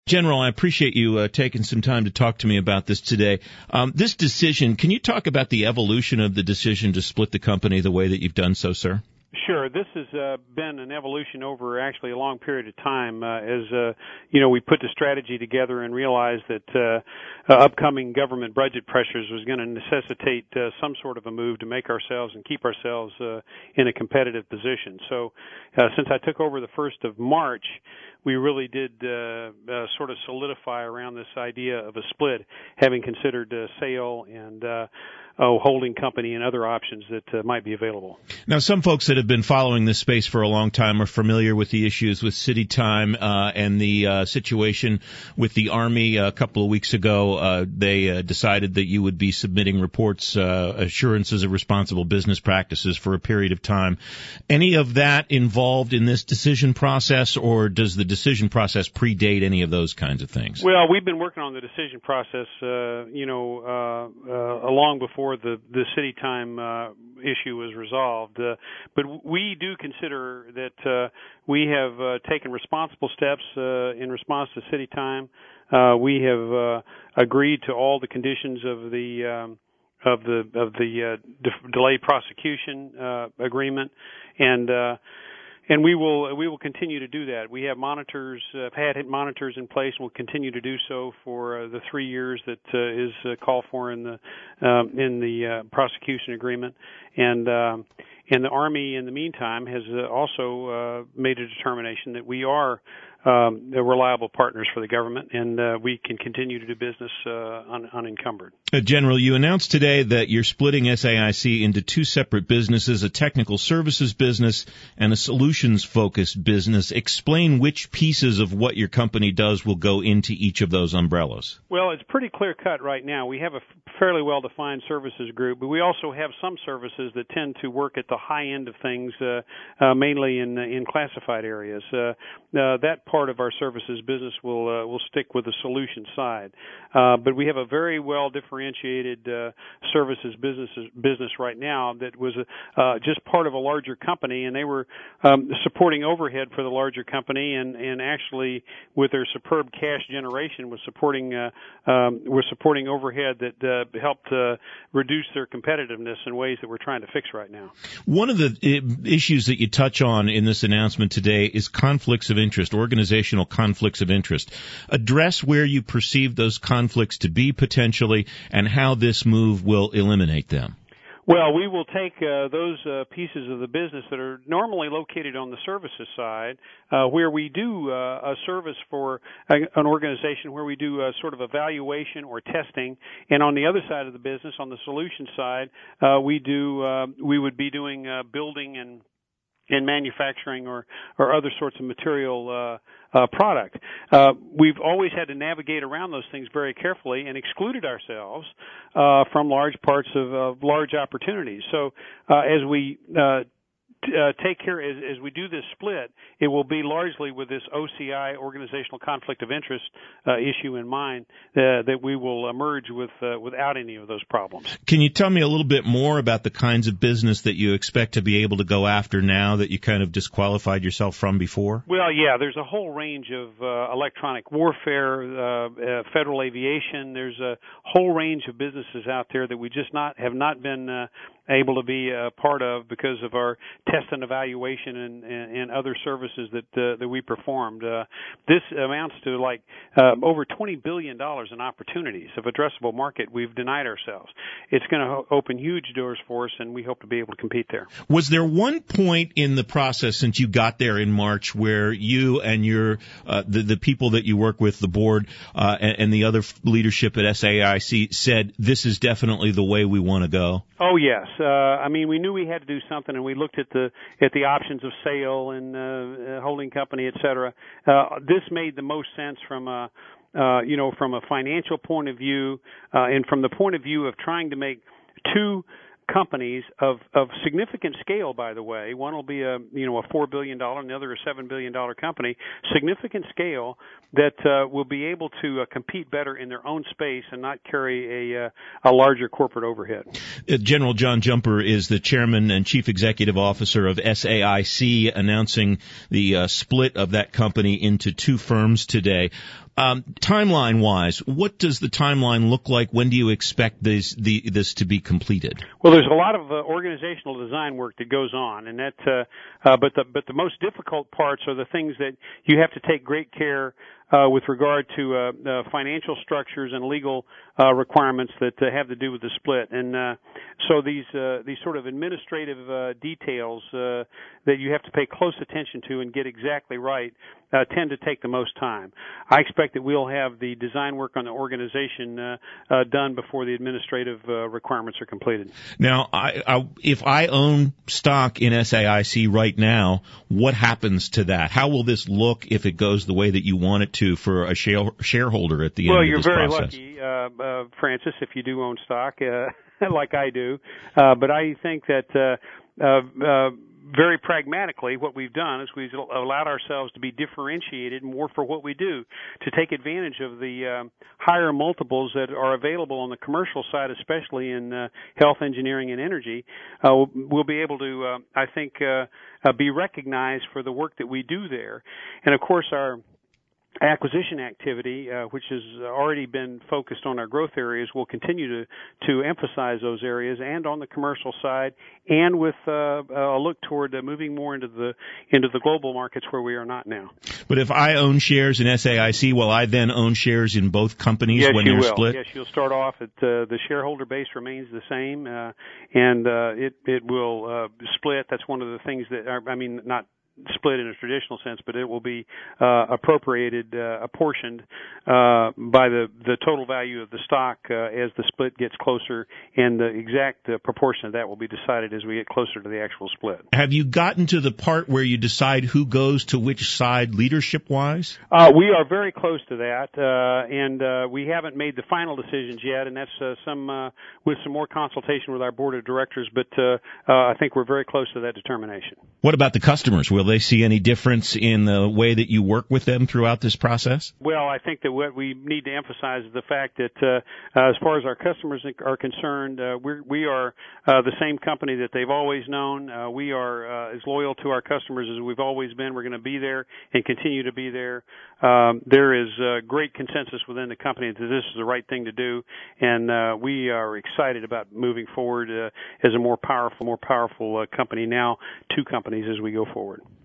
General, I appreciate you taking some time to talk to me about this today. This decision, can you talk about the evolution of the decision to split the company the way that you've done so, sir? Sure. This has been an evolution over actually a long period of time as we put the strategy together and realized that upcoming government budget pressures was going to necessitate some sort of a move to make ourselves and keep ourselves in a competitive position. So since I took over the 1st of March, we really did sort of solidify around this idea of a split, having considered sale and holding company and other options that might be available. Now, some folks that have been following this space for a long time are familiar with the issues with CityTime and the situation with the Army. A couple of weeks ago, they decided that you would be submitting reports, assurances of responsible business practices for a period of time. Any of that involved in this decision process, or does the decision process predate any of those kinds of things? Well, we've been working on the decision process, long before the CityTime issue was resolved. But we do consider that we have taken responsible steps in response to CityTime. We have agreed to all the conditions of the delayed prosecution agreement, and we will continue to do that. We have monitors, have had monitors in place, and will continue to do so for the 3 years that is called for in the prosecution agreement. And the Army, in the meantime, has also made a determination that we are reliable partners for the government, and we can continue to do business unencumbered. General, you announced today that you're splitting SAIC into two separate businesses, a technical services business and a solutions-focused business. Explain which pieces of what your company does will go into each of those umbrellas. Well, it's pretty clear-cut right now. We have a fairly well-defined services group, but we also have some services that tend to work at the high end of things, mainly in classified areas. That part of our services business will stick with the solution side, but we have a very well differentiated services business right now that was just part of a larger company, and they were supporting overhead for the larger company, and actually with their superb cash generation was supporting overhead that helped reduce their competitiveness in ways that we're trying to fix right now. One of the issues that you touch on in this announcement today is conflicts of interest, organizational conflicts of interest. Address where you perceive those conflicts to be potentially and how this move will eliminate them. Well, we will take those pieces of the business that are normally located on the services side, where we do a service for an organization where we do sort of evaluation or testing, and on the other side of the business, on the solution side, we would be doing building and manufacturing or other sorts of material product. We've always had to navigate around those things very carefully and excluded ourselves from large parts of large opportunities. So as we take care, as we do this split, it will be largely with this OCI, organizational conflict of interest issue in mind, that we will emerge without any of those problems. Can you tell me a little bit more about the kinds of business that you expect to be able to go after now that you kind of disqualified yourself from before? Well, yeah, there's a whole range of electronic warfare, federal aviation. There's a whole range of businesses out there that we just have not been able to be a part of because of our test and evaluation and other services that we performed. This amounts to like over $20 billion in opportunities of addressable market we've denied ourselves. It's going to open huge doors for us, and we hope to be able to compete there. Was there one point in the process since you got there in March where you and your the people that you work with, the board and the other leadership at SAIC said this is definitely the way we want to go? Oh yes. I mean, we knew we had to do something, and we looked at the options of sale and holding company, et cetera. This made the most sense from a financial point of view, and from the point of view of trying to make two companies of significant scale, by the way. One will be a $4 billion and the other a $7 billion company, significant scale that will be able to compete better in their own space and not carry a larger corporate overhead. General John Jumper is the chairman and chief executive officer of SAIC, announcing the split of that company into two firms today. Timeline-wise, what does the timeline look like? When do you expect this to be completed? Well, there's a lot of organizational design work that goes on, and but the most difficult parts are the things that you have to take great care with regard to financial structures and legal requirements that have to do with the split. And so these sort of administrative details that you have to pay close attention to and get exactly right tend to take the most time. I expect that we'll have the design work on the organization done before the administrative requirements are completed. Now, if I own stock in SAIC right now, what happens to that? How will this look if it goes the way that you want it to for a shareholder at the end of this process? Well, you're very lucky, Francis, if you do own stock, like I do. But I think that very pragmatically, what we've done is we've allowed ourselves to be differentiated more for what we do, to take advantage of the higher multiples that are available on the commercial side, especially in health engineering and energy. We'll be able to, I think, be recognized for the work that we do there. And, of course, our acquisition activity, which has already been focused on our growth areas, will continue to emphasize those areas, and on the commercial side, and with a look toward moving more into the global markets where we are not now. But if I own shares in SAIC, will I then own shares in both companies when they're split? Yes, you'll start off at the shareholder base remains the same, and it will split. That's one of the things that not split in a traditional sense, but it will be appropriated, apportioned by the total value of the stock as the split gets closer, and the exact proportion of that will be decided as we get closer to the actual split. Have you gotten to the part where you decide who goes to which side leadership-wise? We are very close to that, and we haven't made the final decisions yet, and that's with some more consultation with our board of directors, but I think we're very close to that determination. What about the customers? Will they see any difference in the way that you work with them throughout this process? Well, I think that what we need to emphasize is the fact that as far as our customers are concerned, we are the same company that they've always known. We are as loyal to our customers as we've always been. We're going to be there and continue to be there. There is great consensus within the company that this is the right thing to do, and we are excited about moving forward as a more powerful company now, two companies as we go forward.